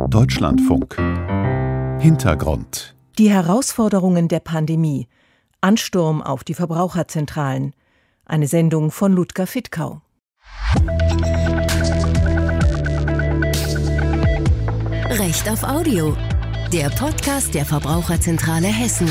Deutschlandfunk. Hintergrund. Die Herausforderungen der Pandemie. Ansturm auf die Verbraucherzentralen. Eine Sendung von Ludger Fittkau. Recht auf Audio. Der Podcast der Verbraucherzentrale Hessen.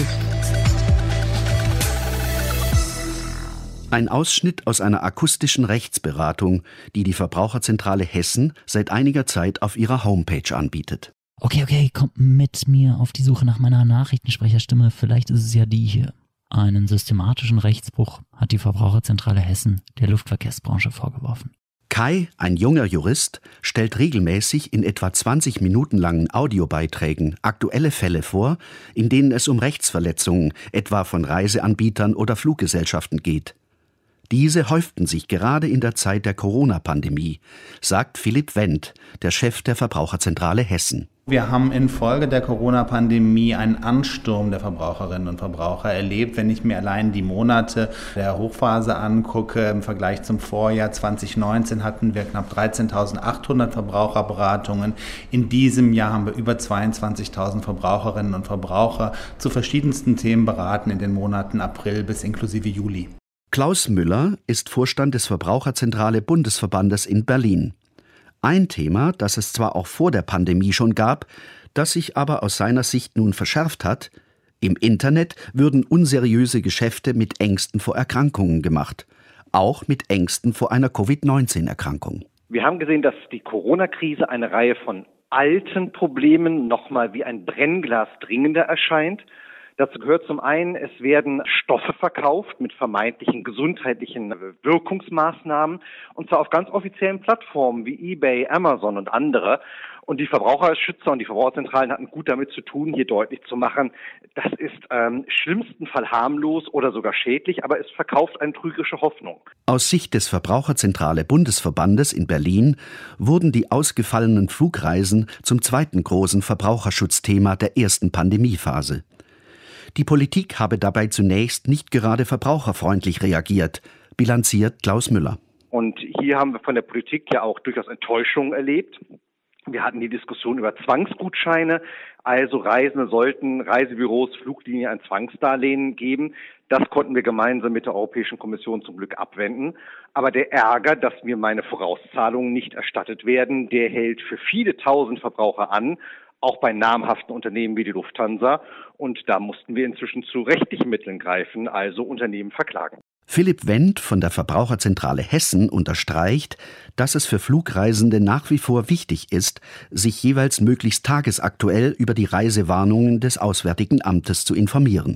Ein Ausschnitt aus einer akustischen Rechtsberatung, die die Verbraucherzentrale Hessen seit einiger Zeit auf ihrer Homepage anbietet. Okay, kommt mit mir auf die Suche nach meiner Nachrichtensprecherstimme. Vielleicht ist es ja die hier. Einen systematischen Rechtsbruch hat die Verbraucherzentrale Hessen der Luftverkehrsbranche vorgeworfen. Kai, ein junger Jurist, stellt regelmäßig in etwa 20 Minuten langen Audiobeiträgen aktuelle Fälle vor, in denen es um Rechtsverletzungen, etwa von Reiseanbietern oder Fluggesellschaften geht. Diese häuften sich gerade in der Zeit der Corona-Pandemie, sagt Philipp Wendt, der Chef der Verbraucherzentrale Hessen. Wir haben infolge der Corona-Pandemie einen Ansturm der Verbraucherinnen und Verbraucher erlebt. Wenn ich mir allein die Monate der Hochphase angucke, im Vergleich zum Vorjahr 2019 hatten wir knapp 13.800 Verbraucherberatungen. In diesem Jahr haben wir über 22.000 Verbraucherinnen und Verbraucher zu verschiedensten Themen beraten in den Monaten April bis inklusive Juli. Klaus Müller ist Vorstand des Verbraucherzentrale Bundesverbandes in Berlin. Ein Thema, das es zwar auch vor der Pandemie schon gab, das sich aber aus seiner Sicht nun verschärft hat: im Internet würden unseriöse Geschäfte mit Ängsten vor Erkrankungen gemacht, auch mit Ängsten vor einer Covid-19-Erkrankung. Wir haben gesehen, dass die Corona-Krise eine Reihe von alten Problemen nochmal wie ein Brennglas dringender erscheint. Dazu gehört zum einen, es werden Stoffe verkauft mit vermeintlichen gesundheitlichen Wirkungsmaßnahmen, und zwar auf ganz offiziellen Plattformen wie eBay, Amazon und andere. Und die Verbraucherschützer und die Verbraucherzentralen hatten gut damit zu tun, hier deutlich zu machen, das ist im schlimmsten Fall harmlos oder sogar schädlich, aber es verkauft eine trügerische Hoffnung. Aus Sicht des Verbraucherzentrale Bundesverbandes in Berlin wurden die ausgefallenen Flugreisen zum zweiten großen Verbraucherschutzthema der ersten Pandemiephase. Die Politik habe dabei zunächst nicht gerade verbraucherfreundlich reagiert, bilanziert Klaus Müller. Und hier haben wir von der Politik ja auch durchaus Enttäuschung erlebt. Wir hatten die Diskussion über Zwangsgutscheine, also Reisende sollten Reisebüros, Fluglinien ein Zwangsdarlehen geben. Das konnten wir gemeinsam mit der Europäischen Kommission zum Glück abwenden. Aber der Ärger, dass mir meine Vorauszahlungen nicht erstattet werden, der hält für viele tausend Verbraucher an, auch bei namhaften Unternehmen wie die Lufthansa. Und da mussten wir inzwischen zu rechtlichen Mitteln greifen, also Unternehmen verklagen. Philipp Wendt von der Verbraucherzentrale Hessen unterstreicht, dass es für Flugreisende nach wie vor wichtig ist, sich jeweils möglichst tagesaktuell über die Reisewarnungen des Auswärtigen Amtes zu informieren.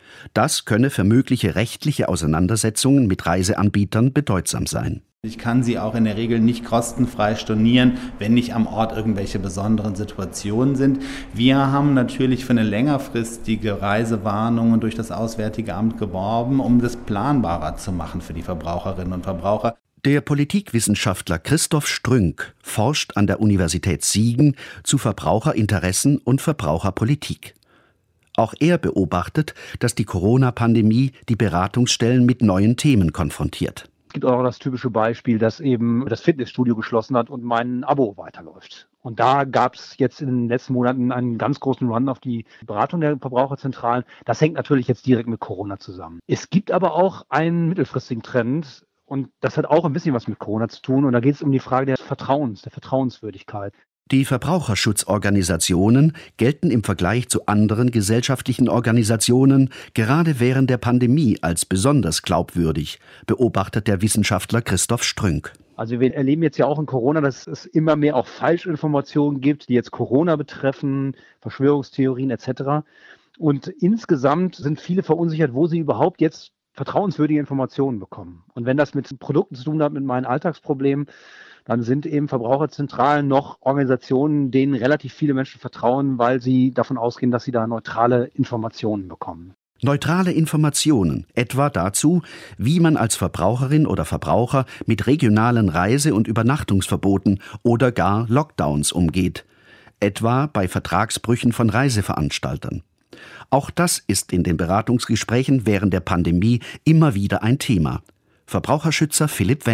Das könne für mögliche rechtliche Auseinandersetzungen mit Reiseanbietern bedeutsam sein. Ich kann sie auch in der Regel nicht kostenfrei stornieren, wenn nicht am Ort irgendwelche besonderen Situationen sind. Wir haben natürlich für eine längerfristige Reisewarnung durch das Auswärtige Amt geworben, um das planbarer zu machen für die Verbraucherinnen und Verbraucher. Der Politikwissenschaftler Christoph Strünk forscht an der Universität Siegen zu Verbraucherinteressen und Verbraucherpolitik. Auch er beobachtet, dass die Corona-Pandemie die Beratungsstellen mit neuen Themen konfrontiert. Es gibt auch das typische Beispiel, dass eben das Fitnessstudio geschlossen hat und mein Abo weiterläuft. Und da gab es jetzt in den letzten Monaten einen ganz großen Run auf die Beratung der Verbraucherzentralen. Das hängt natürlich jetzt direkt mit Corona zusammen. Es gibt aber auch einen mittelfristigen Trend, und das hat auch ein bisschen was mit Corona zu tun. Und da geht es um die Frage des Vertrauens, der Vertrauenswürdigkeit. Die Verbraucherschutzorganisationen gelten im Vergleich zu anderen gesellschaftlichen Organisationen gerade während der Pandemie als besonders glaubwürdig, beobachtet der Wissenschaftler Christoph Strünk. Also wir erleben jetzt ja auch in Corona, dass es immer mehr auch Falschinformationen gibt, die jetzt Corona betreffen, Verschwörungstheorien etc. Und insgesamt sind viele verunsichert, wo sie überhaupt jetzt vertrauenswürdige Informationen bekommen. Und wenn das mit Produkten zu tun hat, mit meinen Alltagsproblemen, dann sind eben Verbraucherzentralen noch Organisationen, denen relativ viele Menschen vertrauen, weil sie davon ausgehen, dass sie da neutrale Informationen bekommen. Neutrale Informationen, etwa dazu, wie man als Verbraucherin oder Verbraucher mit regionalen Reise- und Übernachtungsverboten oder gar Lockdowns umgeht, etwa bei Vertragsbrüchen von Reiseveranstaltern. Auch das ist in den Beratungsgesprächen während der Pandemie immer wieder ein Thema. Verbraucherschützer Philipp Wendt.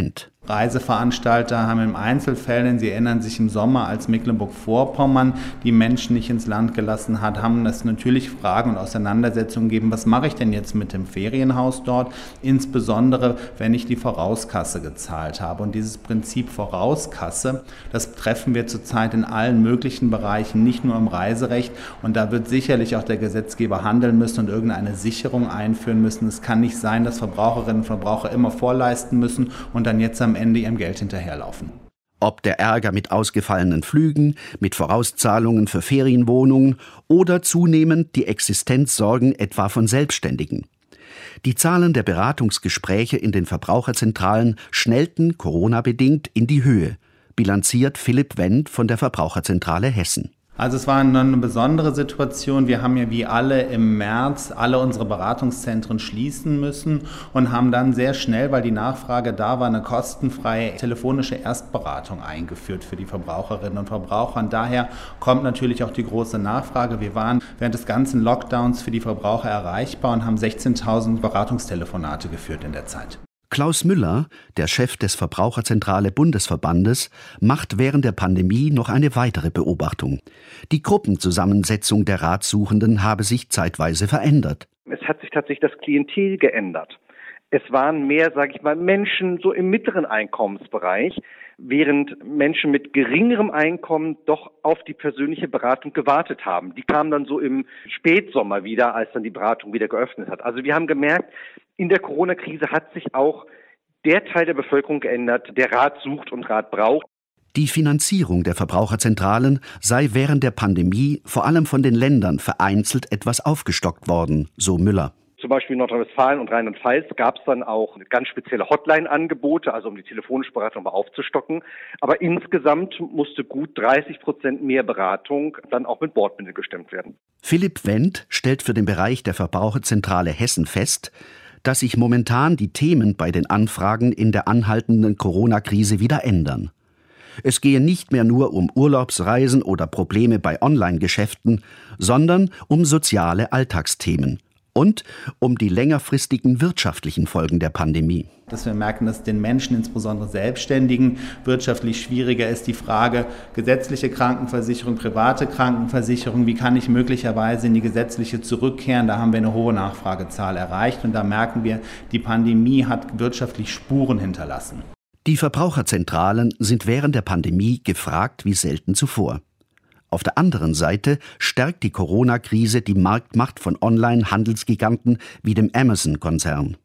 Reiseveranstalter haben im Einzelfällen, Sie erinnern sich im Sommer, als Mecklenburg-Vorpommern die Menschen nicht ins Land gelassen hat, haben es natürlich Fragen und Auseinandersetzungen gegeben, was mache ich denn jetzt mit dem Ferienhaus dort, insbesondere wenn ich die Vorauskasse gezahlt habe. Und dieses Prinzip Vorauskasse, das treffen wir zurzeit in allen möglichen Bereichen, nicht nur im Reiserecht. Und da wird sicherlich auch der Gesetzgeber handeln müssen und irgendeine Sicherung einführen müssen. Es kann nicht sein, dass Verbraucherinnen und Verbraucher immer vorleisten müssen und dann jetzt am Ende ihrem Geld hinterherlaufen. Ob der Ärger mit ausgefallenen Flügen, mit Vorauszahlungen für Ferienwohnungen oder zunehmend die Existenzsorgen etwa von Selbstständigen. Die Zahlen der Beratungsgespräche in den Verbraucherzentralen schnellten Corona-bedingt in die Höhe, bilanziert Philipp Wendt von der Verbraucherzentrale Hessen. Also es war eine besondere Situation. Wir haben ja wie alle im März alle unsere Beratungszentren schließen müssen und haben dann sehr schnell, weil die Nachfrage da war, eine kostenfreie telefonische Erstberatung eingeführt für die Verbraucherinnen und Verbraucher. Und daher kommt natürlich auch die große Nachfrage. Wir waren während des ganzen Lockdowns für die Verbraucher erreichbar und haben 16.000 Beratungstelefonate geführt in der Zeit. Klaus Müller, der Chef des Verbraucherzentrale Bundesverbandes, macht während der Pandemie noch eine weitere Beobachtung. Die Gruppenzusammensetzung der Ratsuchenden habe sich zeitweise verändert. Es hat sich tatsächlich das Klientel geändert. Es waren mehr, Menschen so im mittleren Einkommensbereich, während Menschen mit geringerem Einkommen doch auf die persönliche Beratung gewartet haben. Die kamen dann so im Spätsommer wieder, als dann die Beratung wieder geöffnet hat. Also wir haben gemerkt, in der Corona-Krise hat sich auch der Teil der Bevölkerung geändert, der Rat sucht und Rat braucht. Die Finanzierung der Verbraucherzentralen sei während der Pandemie vor allem von den Ländern vereinzelt etwas aufgestockt worden, so Müller. Zum Beispiel in Nordrhein-Westfalen und Rheinland-Pfalz gab es dann auch ganz spezielle Hotline-Angebote, also um die telefonische Beratung mal aufzustocken. Aber insgesamt musste gut 30% mehr Beratung dann auch mit Bordmitteln gestemmt werden. Philipp Wendt stellt für den Bereich der Verbraucherzentrale Hessen fest, dass sich momentan die Themen bei den Anfragen in der anhaltenden Corona-Krise wieder ändern. Es gehe nicht mehr nur um Urlaubsreisen oder Probleme bei Online-Geschäften, sondern um soziale Alltagsthemen und um die längerfristigen wirtschaftlichen Folgen der Pandemie. Dass wir merken, dass den Menschen, insbesondere Selbstständigen, wirtschaftlich schwieriger ist die Frage gesetzliche Krankenversicherung, private Krankenversicherung, wie kann ich möglicherweise in die gesetzliche zurückkehren? Da haben wir eine hohe Nachfragezahl erreicht und da merken wir, die Pandemie hat wirtschaftlich Spuren hinterlassen. Die Verbraucherzentralen sind während der Pandemie gefragt wie selten zuvor. Auf der anderen Seite stärkt die Corona-Krise die Marktmacht von Online-Handelsgiganten wie dem Amazon-Konzern.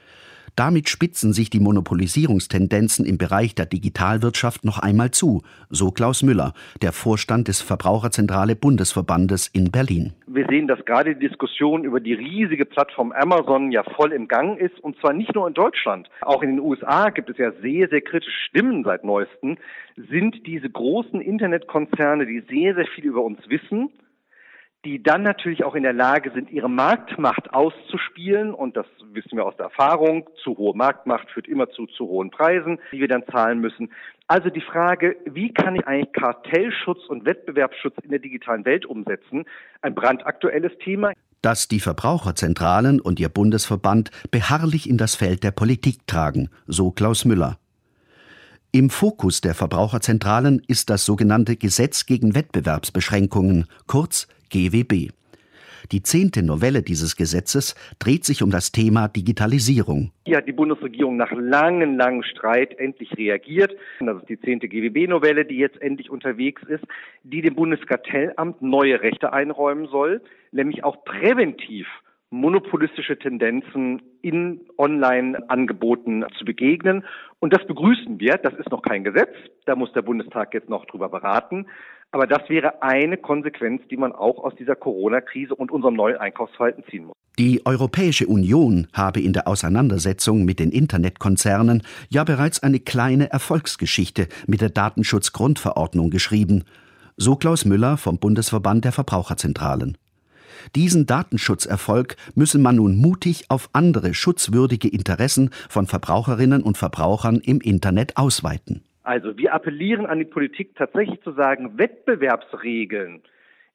Damit spitzen sich die Monopolisierungstendenzen im Bereich der Digitalwirtschaft noch einmal zu, so Klaus Müller, der Vorstand des Verbraucherzentrale Bundesverbandes in Berlin. Wir sehen, dass gerade die Diskussion über die riesige Plattform Amazon ja voll im Gang ist, und zwar nicht nur in Deutschland. Auch in den USA gibt es ja sehr, sehr kritische Stimmen seit neuestem. Sind diese großen Internetkonzerne, die sehr, sehr viel über uns wissen, die dann natürlich auch in der Lage sind, ihre Marktmacht auszuspielen. Und das wissen wir aus der Erfahrung. Zu hohe Marktmacht führt immer zu hohen Preisen, die wir dann zahlen müssen. Also die Frage, wie kann ich eigentlich Kartellschutz und Wettbewerbsschutz in der digitalen Welt umsetzen? Ein brandaktuelles Thema. Das die Verbraucherzentralen und ihr Bundesverband beharrlich in das Feld der Politik tragen, so Klaus Müller. Im Fokus der Verbraucherzentralen ist das sogenannte Gesetz gegen Wettbewerbsbeschränkungen, kurz GWB. Die 10. Novelle dieses Gesetzes dreht sich um das Thema Digitalisierung. Hier hat die Bundesregierung nach langem Streit endlich reagiert. Das ist die 10. GWB-Novelle, die jetzt endlich unterwegs ist, die dem Bundeskartellamt neue Rechte einräumen soll, nämlich auch präventiv monopolistische Tendenzen in Online-Angeboten zu begegnen. Und das begrüßen wir. Das ist noch kein Gesetz. Da muss der Bundestag jetzt noch drüber beraten. Aber das wäre eine Konsequenz, die man auch aus dieser Corona-Krise und unserem neuen Einkaufsverhalten ziehen muss. Die Europäische Union habe in der Auseinandersetzung mit den Internetkonzernen ja bereits eine kleine Erfolgsgeschichte mit der Datenschutzgrundverordnung geschrieben, so Klaus Müller vom Bundesverband der Verbraucherzentralen. Diesen Datenschutzerfolg müsse man nun mutig auf andere schutzwürdige Interessen von Verbraucherinnen und Verbrauchern im Internet ausweiten. Also wir appellieren an die Politik, tatsächlich zu sagen, Wettbewerbsregeln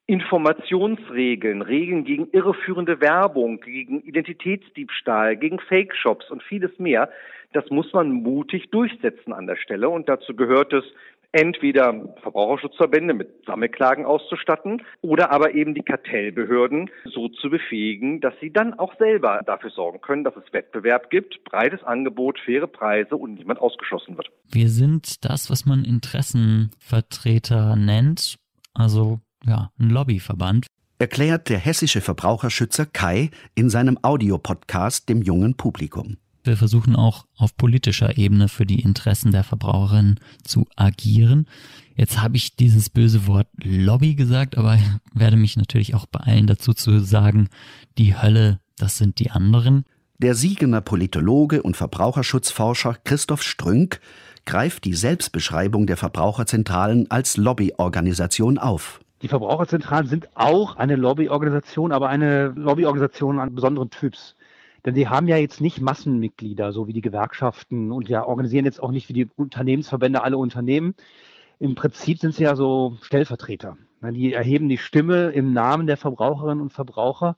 Informationsregeln, Regeln gegen irreführende Werbung, gegen Identitätsdiebstahl, gegen Fake-Shops und vieles mehr. Das muss man mutig durchsetzen an der Stelle. Und dazu gehört es, entweder Verbraucherschutzverbände mit Sammelklagen auszustatten oder aber eben die Kartellbehörden so zu befähigen, dass sie dann auch selber dafür sorgen können, dass es Wettbewerb gibt, breites Angebot, faire Preise und niemand ausgeschlossen wird. Wir sind das, was man Interessenvertreter nennt, also ja, ein Lobbyverband. Erklärt der hessische Verbraucherschützer Kai in seinem Audiopodcast dem jungen Publikum. Wir versuchen auch auf politischer Ebene für die Interessen der Verbraucherinnen zu agieren. Jetzt habe ich dieses böse Wort Lobby gesagt, aber werde mich natürlich auch beeilen, dazu zu sagen, die Hölle, das sind die anderen. Der Siegener Politologe und Verbraucherschutzforscher Christoph Strünk greift die Selbstbeschreibung der Verbraucherzentralen als Lobbyorganisation auf. Die Verbraucherzentralen sind auch eine Lobbyorganisation, aber eine Lobbyorganisation eines besonderen Typs. Denn die haben ja jetzt nicht Massenmitglieder, so wie die Gewerkschaften, und ja organisieren jetzt auch nicht wie die Unternehmensverbände alle Unternehmen. Im Prinzip sind sie ja so Stellvertreter. Die erheben die Stimme im Namen der Verbraucherinnen und Verbraucher.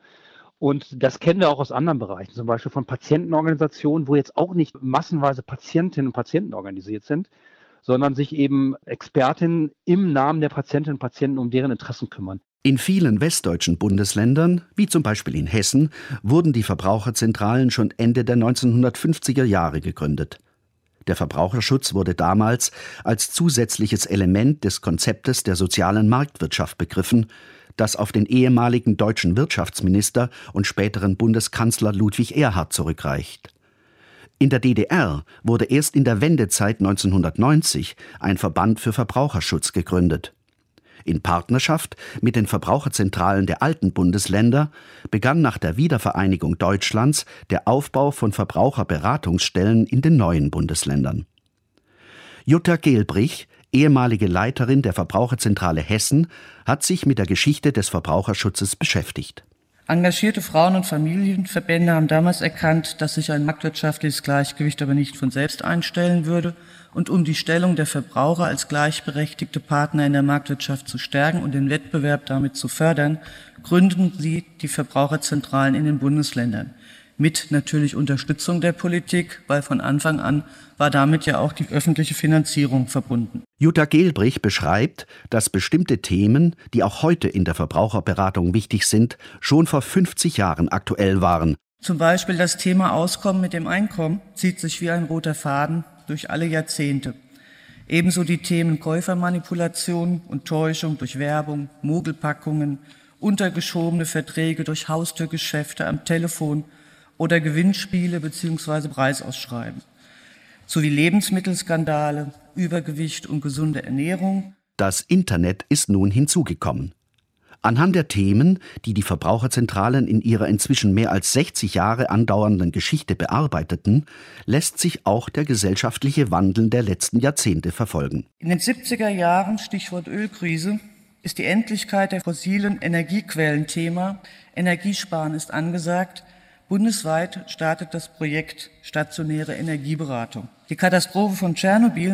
Und das kennen wir auch aus anderen Bereichen, zum Beispiel von Patientenorganisationen, wo jetzt auch nicht massenweise Patientinnen und Patienten organisiert sind, sondern sich eben Expertinnen im Namen der Patientinnen und Patienten um deren Interessen kümmern. In vielen westdeutschen Bundesländern, wie zum Beispiel in Hessen, wurden die Verbraucherzentralen schon Ende der 1950er Jahre gegründet. Der Verbraucherschutz wurde damals als zusätzliches Element des Konzeptes der sozialen Marktwirtschaft begriffen, das auf den ehemaligen deutschen Wirtschaftsminister und späteren Bundeskanzler Ludwig Erhard zurückreicht. In der DDR wurde erst in der Wendezeit 1990 ein Verband für Verbraucherschutz gegründet. In Partnerschaft mit den Verbraucherzentralen der alten Bundesländer begann nach der Wiedervereinigung Deutschlands der Aufbau von Verbraucherberatungsstellen in den neuen Bundesländern. Jutta Gehlbrich, ehemalige Leiterin der Verbraucherzentrale Hessen, hat sich mit der Geschichte des Verbraucherschutzes beschäftigt. Engagierte Frauen- und Familienverbände haben damals erkannt, dass sich ein marktwirtschaftliches Gleichgewicht aber nicht von selbst einstellen würde. Und um die Stellung der Verbraucher als gleichberechtigte Partner in der Marktwirtschaft zu stärken und den Wettbewerb damit zu fördern, gründen sie die Verbraucherzentralen in den Bundesländern. Mit natürlich Unterstützung der Politik, weil von Anfang an war damit ja auch die öffentliche Finanzierung verbunden. Jutta Gehlbrich beschreibt, dass bestimmte Themen, die auch heute in der Verbraucherberatung wichtig sind, schon vor 50 Jahren aktuell waren. Zum Beispiel das Thema Auskommen mit dem Einkommen zieht sich wie ein roter Faden durch alle Jahrzehnte. Ebenso die Themen Käufermanipulation und Täuschung durch Werbung, Mogelpackungen, untergeschobene Verträge durch Haustürgeschäfte am Telefon oder Gewinnspiele bzw. Preisausschreiben, sowie Lebensmittelskandale, Übergewicht und gesunde Ernährung. Das Internet ist nun hinzugekommen. Anhand der Themen, die die Verbraucherzentralen in ihrer inzwischen mehr als 60 Jahre andauernden Geschichte bearbeiteten, lässt sich auch der gesellschaftliche Wandel der letzten Jahrzehnte verfolgen. In den 70er Jahren, Stichwort Ölkrise, ist die Endlichkeit der fossilen Energiequellen Thema. Energiesparen ist angesagt. Bundesweit startet das Projekt Stationäre Energieberatung. Die Katastrophe von Tschernobyl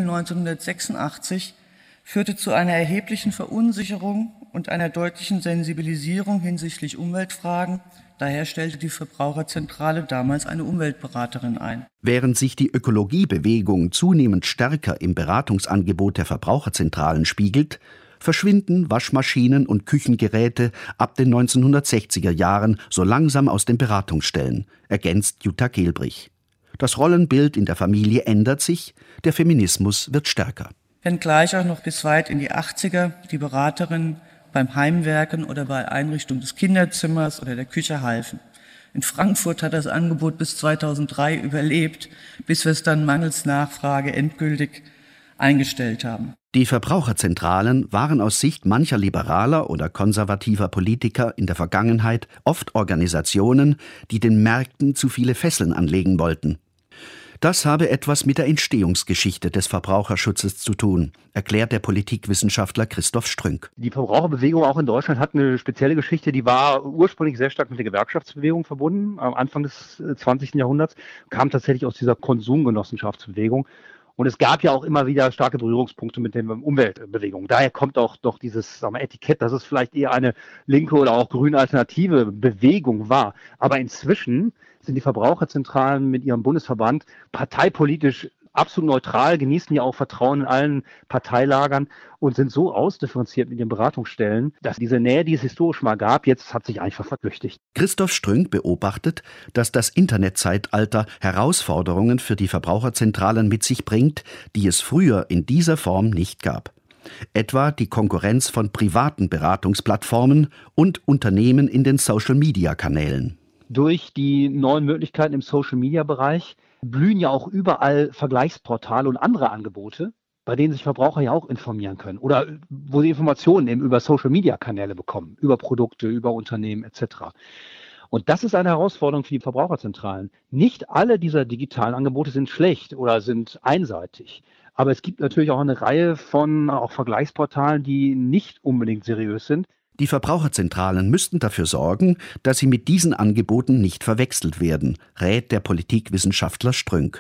1986 führte zu einer erheblichen Verunsicherung und einer deutlichen Sensibilisierung hinsichtlich Umweltfragen. Daher stellte die Verbraucherzentrale damals eine Umweltberaterin ein. Während sich die Ökologiebewegung zunehmend stärker im Beratungsangebot der Verbraucherzentralen spiegelt, verschwinden Waschmaschinen und Küchengeräte ab den 1960er Jahren so langsam aus den Beratungsstellen, ergänzt Jutta Gehlbrich. Das Rollenbild in der Familie ändert sich, der Feminismus wird stärker. Wenngleich auch noch bis weit in die 80er die Beraterinnen beim Heimwerken oder bei Einrichtung des Kinderzimmers oder der Küche halfen. In Frankfurt hat das Angebot bis 2003 überlebt, bis wir es dann mangels Nachfrage endgültig eingestellt haben. Die Verbraucherzentralen waren aus Sicht mancher liberaler oder konservativer Politiker in der Vergangenheit oft Organisationen, die den Märkten zu viele Fesseln anlegen wollten. Das habe etwas mit der Entstehungsgeschichte des Verbraucherschutzes zu tun, erklärt der Politikwissenschaftler Christoph Strünk. Die Verbraucherbewegung auch in Deutschland hat eine spezielle Geschichte, die war ursprünglich sehr stark mit der Gewerkschaftsbewegung verbunden. Am Anfang des 20. Jahrhunderts kam tatsächlich aus dieser Konsumgenossenschaftsbewegung. Und es gab ja auch immer wieder starke Berührungspunkte mit den Umweltbewegungen. Daher kommt auch doch dieses Etikett, dass es vielleicht eher eine linke oder auch grüne alternative Bewegung war. Aber inzwischen sind die Verbraucherzentralen mit ihrem Bundesverband parteipolitisch absolut neutral, genießen ja auch Vertrauen in allen Parteilagern und sind so ausdifferenziert mit den Beratungsstellen, dass diese Nähe, die es historisch mal gab, jetzt hat sich einfach verflüchtigt. Christoph Strünk beobachtet, dass das Internetzeitalter Herausforderungen für die Verbraucherzentralen mit sich bringt, die es früher in dieser Form nicht gab. Etwa die Konkurrenz von privaten Beratungsplattformen und Unternehmen in den Social-Media-Kanälen. Durch die neuen Möglichkeiten im Social-Media-Bereich blühen ja auch überall Vergleichsportale und andere Angebote, bei denen sich Verbraucher ja auch informieren können oder wo sie Informationen eben über Social-Media-Kanäle bekommen, über Produkte, über Unternehmen etc. Und das ist eine Herausforderung für die Verbraucherzentralen. Nicht alle dieser digitalen Angebote sind schlecht oder sind einseitig. Aber es gibt natürlich auch eine Reihe von auch Vergleichsportalen, die nicht unbedingt seriös sind. Die Verbraucherzentralen müssten dafür sorgen, dass sie mit diesen Angeboten nicht verwechselt werden, rät der Politikwissenschaftler Strünk.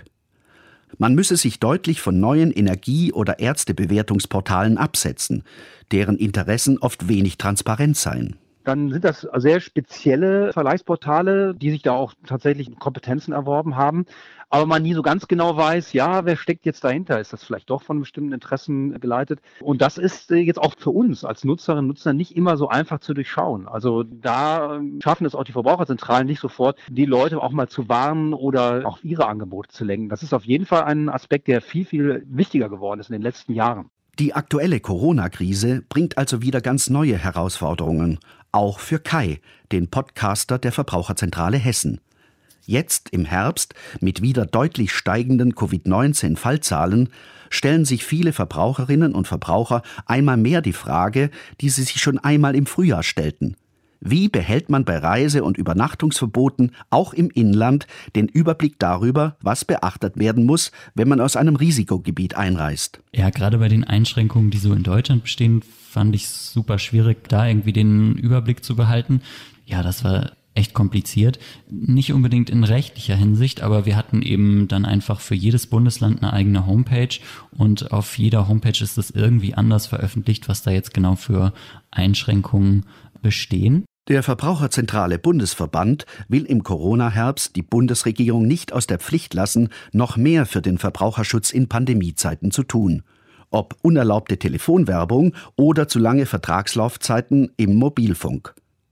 Man müsse sich deutlich von neuen Energie- oder Ärztebewertungsportalen absetzen, deren Interessen oft wenig transparent seien. Dann sind das sehr spezielle Vergleichsportale, die sich da auch tatsächlich Kompetenzen erworben haben, aber man nie so ganz genau weiß, ja, wer steckt jetzt dahinter? Ist das vielleicht doch von bestimmten Interessen geleitet? Und das ist jetzt auch für uns als Nutzerinnen und Nutzer nicht immer so einfach zu durchschauen. Also da schaffen es auch die Verbraucherzentralen nicht sofort, die Leute auch mal zu warnen oder auf ihre Angebote zu lenken. Das ist auf jeden Fall ein Aspekt, der viel, viel wichtiger geworden ist in den letzten Jahren. Die aktuelle Corona-Krise bringt also wieder ganz neue Herausforderungen, auch für Kai, den Podcaster der Verbraucherzentrale Hessen. Jetzt im Herbst, mit wieder deutlich steigenden Covid-19-Fallzahlen, stellen sich viele Verbraucherinnen und Verbraucher einmal mehr die Frage, die sie sich schon einmal im Frühjahr stellten. Wie behält man bei Reise- und Übernachtungsverboten auch im Inland den Überblick darüber, was beachtet werden muss, wenn man aus einem Risikogebiet einreist? Ja, gerade bei den Einschränkungen, die so in Deutschland bestehen, fand ich es super schwierig, da irgendwie den Überblick zu behalten. Ja, das war echt kompliziert. Nicht unbedingt in rechtlicher Hinsicht, aber wir hatten eben dann einfach für jedes Bundesland eine eigene Homepage und auf jeder Homepage ist es irgendwie anders veröffentlicht, was da jetzt genau für Einschränkungen bestehen. Der Verbraucherzentrale Bundesverband will im Corona-Herbst die Bundesregierung nicht aus der Pflicht lassen, noch mehr für den Verbraucherschutz in Pandemiezeiten zu tun. Ob unerlaubte Telefonwerbung oder zu lange Vertragslaufzeiten im Mobilfunk.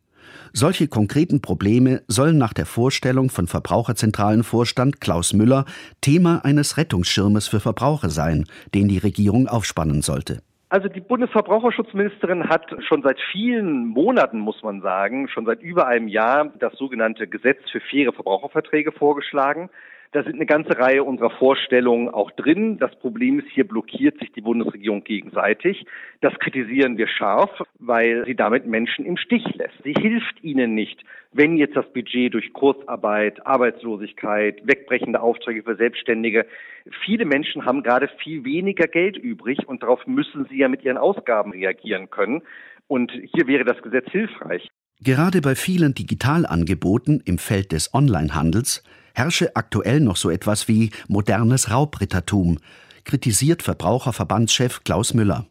Solche konkreten Probleme sollen nach der Vorstellung von Verbraucherzentralenvorstand Klaus Müller Thema eines Rettungsschirmes für Verbraucher sein, den die Regierung aufspannen sollte. Also die Bundesverbraucherschutzministerin hat schon seit vielen Monaten, muss man sagen, schon seit über einem Jahr das sogenannte Gesetz für faire Verbraucherverträge vorgeschlagen. Da sind eine ganze Reihe unserer Vorstellungen auch drin. Das Problem ist, hier blockiert sich die Bundesregierung gegenseitig. Das kritisieren wir scharf, weil sie damit Menschen im Stich lässt. Sie hilft ihnen nicht, wenn jetzt das Budget durch Kurzarbeit, Arbeitslosigkeit, wegbrechende Aufträge für Selbstständige. Viele Menschen haben gerade viel weniger Geld übrig und darauf müssen sie ja mit ihren Ausgaben reagieren können. Und hier wäre das Gesetz hilfreich. Gerade bei vielen Digitalangeboten im Feld des Onlinehandels herrsche aktuell noch so etwas wie modernes Raubrittertum, kritisiert Verbraucherverbandschef Klaus Müller.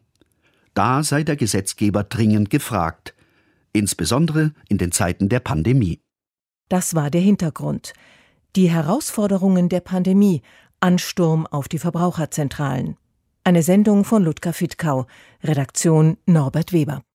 Da sei der Gesetzgeber dringend gefragt, insbesondere in den Zeiten der Pandemie. Das war der Hintergrund. Die Herausforderungen der Pandemie, Ansturm auf die Verbraucherzentralen. Eine Sendung von Ludger Fittkau, Redaktion Norbert Weber.